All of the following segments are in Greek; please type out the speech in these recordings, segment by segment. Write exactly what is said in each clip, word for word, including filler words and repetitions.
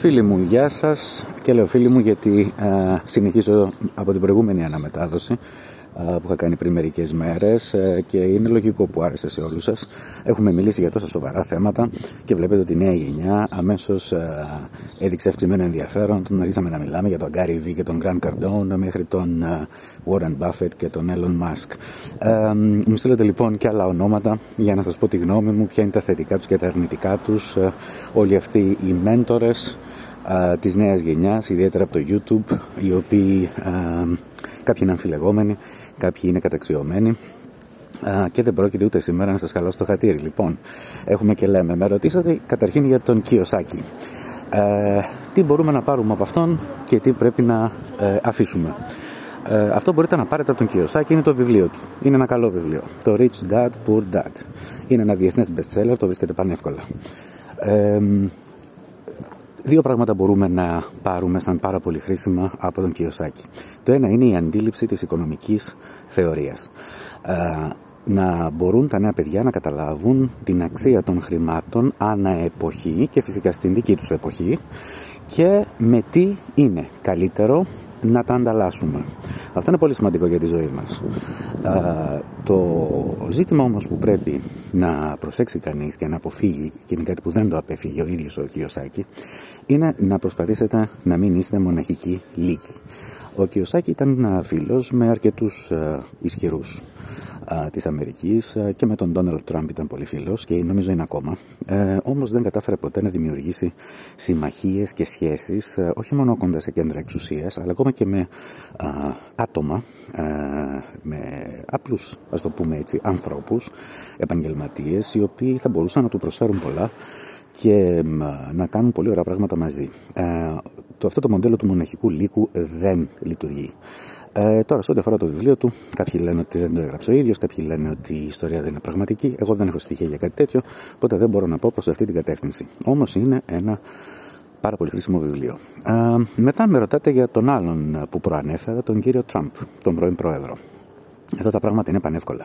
Φίλοι μου, γεια σας. Και λέω φίλοι μου γιατί α, συνεχίζω από την προηγούμενη αναμετάδοση α, που είχα κάνει πριν μερικές μέρες α, και είναι λογικό που άρεσε σε όλους σας. Έχουμε μιλήσει για τόσα σοβαρά θέματα και βλέπετε ότι η νέα γενιά αμέσως α, έδειξε αυξημένο ενδιαφέρον. Τον αρχίσαμε να μιλάμε για τον Gary Vee και τον Grant Cardone μέχρι τον α, Warren Buffett και τον Elon Musk. Α, μου στείλετε λοιπόν και άλλα ονόματα για να σας πω τη γνώμη μου, ποια είναι τα θετικά τους και τα αρνητικά τους. Α, όλοι αυτοί οι μέντορες Uh, της νέας γενιάς, ιδιαίτερα από το YouTube, οι οποίοι uh, κάποιοι είναι αμφιλεγόμενοι, κάποιοι είναι καταξιωμένοι uh, και δεν πρόκειται ούτε σήμερα να σας χαλώσω το χατήρι. Λοιπόν, έχουμε και λέμε, με ρωτήσατε καταρχήν για τον Kiyosaki. Uh, τι μπορούμε να πάρουμε από αυτόν και τι πρέπει να uh, αφήσουμε. Uh, αυτό μπορείτε να πάρετε από τον Kiyosaki, είναι το βιβλίο του. Είναι ένα καλό βιβλίο. Το Rich Dad, Poor Dad. Είναι ένα διεθνές bestseller, το βρίσκεται πανεύκολα. Uh, Δύο πράγματα μπορούμε να πάρουμε σαν πάρα πολύ χρήσιμα από τον Kiyosaki. Το ένα είναι η αντίληψη της οικονομικής θεωρίας. Ε, να μπορούν τα νέα παιδιά να καταλάβουν την αξία των χρημάτων ανά εποχή και φυσικά στην δική τους εποχή και με τι είναι καλύτερο να τα ανταλλάσσουμε. Αυτό είναι πολύ σημαντικό για τη ζωή μας. Ε, το ζήτημα όμως που πρέπει να προσέξει κανείς και να αποφύγει, και είναι κάτι που δεν το απέφυγε ο ίδιος ο Kiyosaki, είναι να προσπαθήσετε να μην είστε μοναχικοί λύκοι. Ο Kiyosaki ήταν φίλος με αρκετούς uh, ισχυρούς uh, της Αμερικής uh, και με τον Donald Trump ήταν πολύ φίλος και νομίζω είναι ακόμα. Uh, όμως δεν κατάφερε ποτέ να δημιουργήσει συμμαχίες και σχέσεις uh, όχι μόνο κοντά σε κέντρα εξουσίας, αλλά ακόμα και με uh, άτομα, uh, με απλούς, ας το πούμε έτσι, ανθρώπους, επαγγελματίες, οι οποίοι θα μπορούσαν να του προσφέρουν πολλά και να κάνουν πολύ ωραία πράγματα μαζί. Ε, το, αυτό το μοντέλο του μοναχικού λύκου δεν λειτουργεί. Ε, τώρα, σε ό,τι αφορά το βιβλίο του, κάποιοι λένε ότι δεν το έγραψε ο ίδιος, κάποιοι λένε ότι η ιστορία δεν είναι πραγματική. Εγώ δεν έχω στοιχεία για κάτι τέτοιο, οπότε δεν μπορώ να πω προς αυτή την κατεύθυνση. Όμως είναι ένα πάρα πολύ χρήσιμο βιβλίο. Ε, μετά με ρωτάτε για τον άλλον που προανέφερα, τον κύριο Τραμπ, τον πρώην πρόεδρο. Εδώ τα πράγματα είναι πανεύκολα.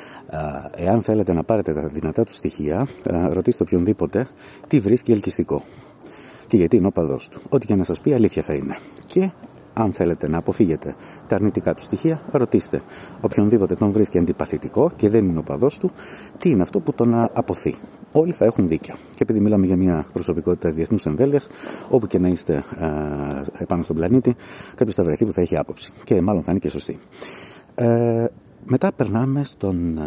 Εάν θέλετε να πάρετε τα δυνατά του στοιχεία, ρωτήστε οποιονδήποτε τι βρίσκει ελκυστικό και γιατί είναι ο οπαδός του. Ό,τι και να σας πει αλήθεια θα είναι. Και αν θέλετε να αποφύγετε τα αρνητικά του στοιχεία, ρωτήστε οποιονδήποτε τον βρίσκει αντιπαθητικό και δεν είναι ο οπαδός του, τι είναι αυτό που τον αποθεί. Όλοι θα έχουν δίκιο. Και επειδή μιλάμε για μια προσωπικότητα διεθνούς εμβέλειας, όπου και να είστε ε, επάνω στον πλανήτη, κάποιος θα βρεθεί που θα έχει άποψη. Και μάλλον θα είναι και σωστή. Ε, Μετά περνάμε στον α,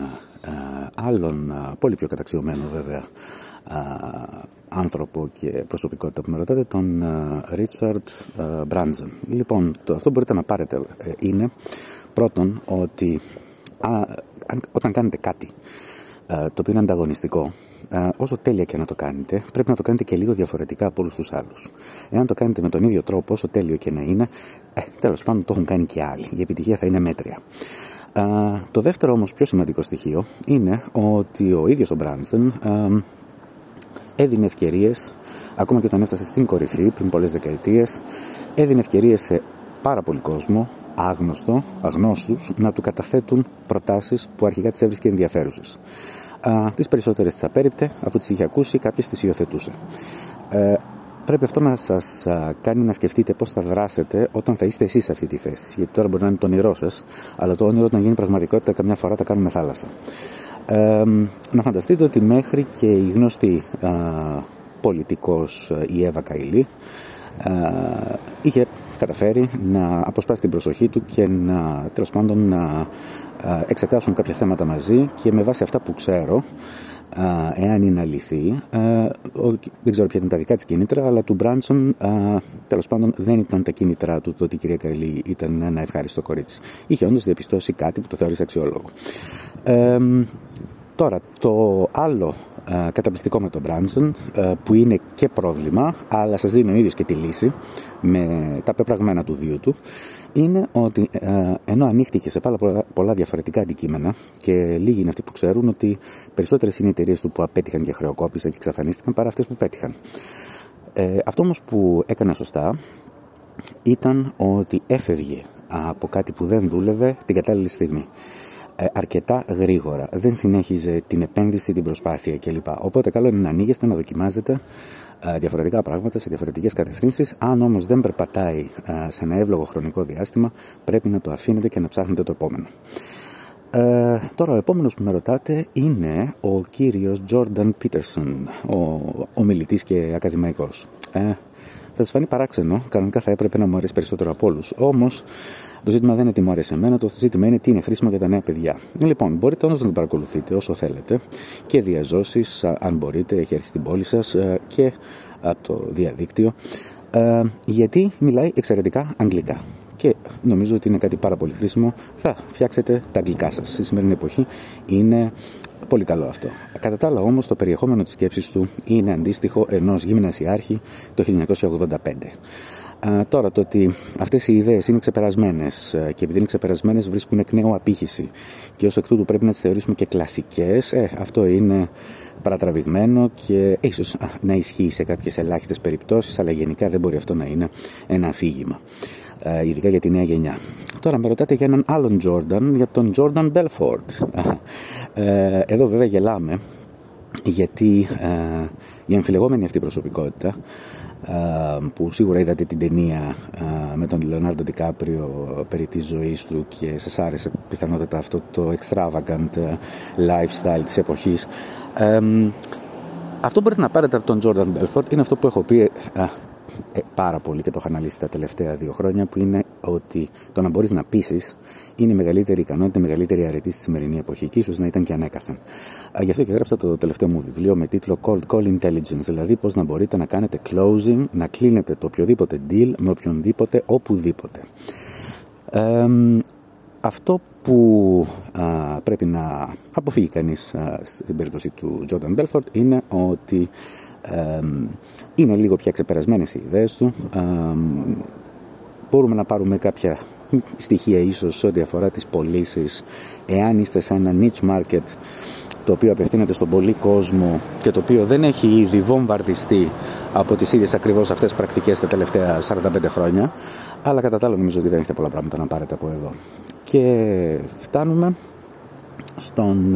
α, άλλον α, πολύ πιο καταξιωμένο βέβαια α, άνθρωπο και προσωπικότητα που με ρωτάτε, τον Ρίτσαρντ Μπράνσον. Λοιπόν, το, αυτό που μπορείτε να πάρετε ε, είναι πρώτον ότι α, αν, όταν κάνετε κάτι α, το οποίο είναι ανταγωνιστικό, α, όσο τέλεια και να το κάνετε, πρέπει να το κάνετε και λίγο διαφορετικά από όλους τους άλλους. Εάν το κάνετε με τον ίδιο τρόπο, όσο τέλειο και να είναι, ε, τέλος πάντων το έχουν κάνει και άλλοι. Η επιτυχία θα είναι μέτρια. Uh, το δεύτερο όμως πιο σημαντικό στοιχείο είναι ότι ο ίδιος ο Μπράνσον uh, έδινε ευκαιρίες, ακόμα και όταν έφτασε στην κορυφή πριν πολλές δεκαετίες, έδινε ευκαιρίες σε πάρα πολύ κόσμο, άγνωστο, αγνώστους, να του καταθέτουν προτάσεις που αρχικά τις έβρισκε ενδιαφέρουσες. Uh, τις περισσότερες τις απέρριπτε, αφού τις είχε ακούσει, κάποιες τις υιοθετούσε. Uh, Πρέπει αυτό να σας α, κάνει να σκεφτείτε πώς θα δράσετε όταν θα είστε εσείς σε αυτή τη θέση. Γιατί τώρα μπορεί να είναι το όνειρό σας, αλλά το όνειρο όταν γίνει πραγματικότητα καμιά φορά τα κάνουμε θάλασσα. Ε, να φανταστείτε ότι μέχρι και η γνωστή α, πολιτικός η Εύα Καηλή α, είχε καταφέρει να αποσπάσει την προσοχή του και να, τέλος πάντων, να α, εξετάσουν κάποια θέματα μαζί και με βάση αυτά που ξέρω, Uh, εάν είναι αληθή, uh, δεν ξέρω ποια ήταν τα δικά της κίνητρα, αλλά του Μπράνσον uh, τέλος πάντων δεν ήταν τα κίνητρα του το ότι η κυρία Καηλή ήταν ένα ευχάριστο κορίτσι. Είχε όντως διαπιστώσει κάτι που το θεώρησε αξιόλογο. Uh, τώρα, το άλλο uh, καταπληκτικό με τον Μπράνσον, uh, που είναι και πρόβλημα, αλλά σας δίνει ο ίδιος και τη λύση με τα πεπραγμένα του βίου του, είναι ότι ε, ενώ ανοίχτηκε σε πάρα πολλά, πολλά διαφορετικά αντικείμενα και λίγοι είναι αυτοί που ξέρουν ότι περισσότερες είναι οι εταιρείες του που απέτυχαν και χρεοκόπησαν και εξαφανίστηκαν παρά αυτές που πέτυχαν. Ε, αυτό όμως που έκανε σωστά ήταν ότι έφευγε από κάτι που δεν δούλευε την κατάλληλη στιγμή. Ε, αρκετά γρήγορα. Δεν συνέχιζε την επένδυση, την προσπάθεια κλπ. Οπότε καλό είναι να ανοίγεστε, να δοκιμάζετε διαφορετικά πράγματα σε διαφορετικές κατευθύνσεις. Αν όμως δεν περπατάει σε ένα εύλογο χρονικό διάστημα, πρέπει να το αφήνετε και να ψάχνετε το επόμενο. Ε, τώρα ο επόμενος που με ρωτάτε είναι ο κύριος Jordan Peterson, ο ομιλητής και ακαδημαϊκός. Ε, θα σας φανεί παράξενο, κανονικά θα έπρεπε να μου αρέσει περισσότερο από όλους. Όμως το ζήτημα δεν είναι τι μου αρέσει εμένα, το ζήτημα είναι τι είναι χρήσιμο για τα νέα παιδιά. Λοιπόν, μπορείτε όμως να τον παρακολουθείτε όσο θέλετε και διαζώσεις, αν μπορείτε, έχει έρθει στην πόλη σας και από το διαδίκτυο, ε, γιατί μιλάει εξαιρετικά αγγλικά. Και νομίζω ότι είναι κάτι πάρα πολύ χρήσιμο. Θα φτιάξετε τα αγγλικά σας. Στη σημερινή εποχή είναι πολύ καλό αυτό. Κατά τα άλλα όμως, το περιεχόμενο της σκέψης του είναι αντίστοιχο ενός γυμνασιάρχη το χίλια εννιακόσια ογδόντα πέντε. Α, τώρα, το ότι αυτές οι ιδέες είναι ξεπερασμένες και επειδή είναι ξεπερασμένες βρίσκουν εκ νέου απήχηση και ως εκ τούτου πρέπει να τις θεωρήσουμε και κλασικές, ε, αυτό είναι παρατραβηγμένο και ίσως α, να ισχύει σε κάποιες ελάχιστες περιπτώσεις, αλλά γενικά δεν μπορεί αυτό να είναι ένα αφήγημα. Uh, ειδικά για τη νέα γενιά. Τώρα με ρωτάτε για έναν άλλον Jordan, για τον Jordan Belfort. Uh, εδώ βέβαια γελάμε, γιατί uh, η αμφιλεγόμενη αυτή προσωπικότητα, uh, που σίγουρα είδατε την ταινία uh, με τον Λεωνάρντο Ντικάπριο περί της ζωής του και σας άρεσε πιθανότατα αυτό το extravagant uh, lifestyle της εποχής. Um, αυτό μπορείτε να πάρετε από τον Jordan Belfort, είναι αυτό που έχω πει uh, Ε, πάρα πολύ και το έχω αναλύσει τα τελευταία δύο χρόνια, που είναι ότι το να μπορείς να πείσεις είναι η μεγαλύτερη ικανότητα, η μεγαλύτερη αρετή στη σημερινή εποχή και ίσως να ήταν και ανέκαθεν. Α, γι' αυτό και γράψα το τελευταίο μου βιβλίο με τίτλο Cold Call Intelligence, δηλαδή πώς να μπορείτε να κάνετε closing, να κλείνετε το οποιοδήποτε deal με οποιονδήποτε, οπουδήποτε. Ε, αυτό που α, πρέπει να αποφύγει κανείς α, στην περίπτωση του Jordan Belfort είναι ότι Ε, είναι λίγο πια ξεπερασμένες οι ιδέες του. Ε, μπορούμε να πάρουμε κάποια στοιχεία ίσως ό,τι αφορά τις πωλήσεις, εάν είστε σε ένα niche market το οποίο απευθύνεται στον πολύ κόσμο και το οποίο δεν έχει ήδη βομβαρδιστεί από τις ίδιες ακριβώς αυτές πρακτικές τα τελευταία σαράντα πέντε χρόνια, αλλά κατά τα άλλα νομίζω ότι δεν έχετε πολλά πράγματα να πάρετε από εδώ. Και φτάνουμε στον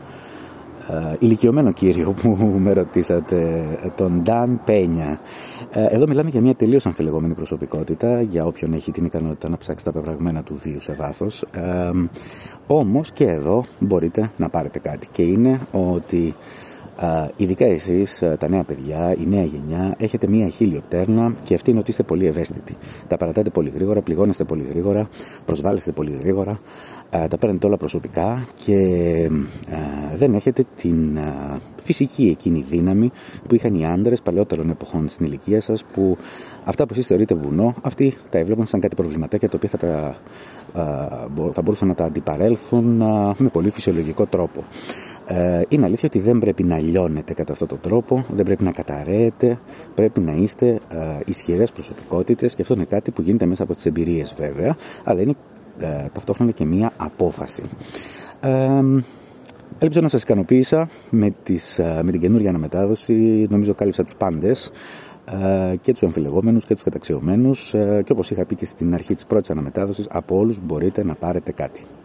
Uh, ηλικιωμένο κύριο που με ρωτήσατε, τον Dan Peña. Uh, εδώ μιλάμε για μια τελείως αμφιλεγόμενη προσωπικότητα, για όποιον έχει την ικανότητα να ψάξει τα πεπραγμένα του βίου σε βάθος. Uh, όμως και εδώ μπορείτε να πάρετε κάτι, και είναι ότι Uh, ειδικά εσείς, uh, τα νέα παιδιά, η νέα γενιά, έχετε μία χίλιοπτέρνα και αυτή είναι ότι είστε πολύ ευαίσθητοι. Τα παρατάτε πολύ γρήγορα, πληγώνεστε πολύ γρήγορα, προσβάλλεστε πολύ γρήγορα, uh, τα παίρνετε όλα προσωπικά και uh, δεν έχετε την uh, φυσική εκείνη δύναμη που είχαν οι άντρες παλαιότερων εποχών στην ηλικία σας, που αυτά που εσείς θεωρείτε βουνό, αυτοί τα έβλεπαν σαν κάτι προβληματάκια τα οποία θα, τα, uh, θα μπορούσαν να τα αντιπαρέλθουν uh, με πολύ φυσιολογικό τρόπο. Uh, είναι αλήθεια ότι δεν πρέπει να λιώνετε κατά αυτόν τον τρόπο, δεν πρέπει να καταραίετε, πρέπει να είστε uh, ισχυρές προσωπικότητες, και αυτό είναι κάτι που γίνεται μέσα από τις εμπειρίες βέβαια, αλλά είναι uh, ταυτόχρονα και μία απόφαση. Uh, Ελπίζω να σας ικανοποίησα με, τις, uh, με την καινούργια αναμετάδοση. Νομίζω κάλυψα τους πάντες, uh, και τους αμφιλεγόμενους και τους καταξιωμένους, uh, και όπως είχα πει και στην αρχή της πρώτης αναμετάδοσης, από όλους μπορείτε να πάρετε κάτι.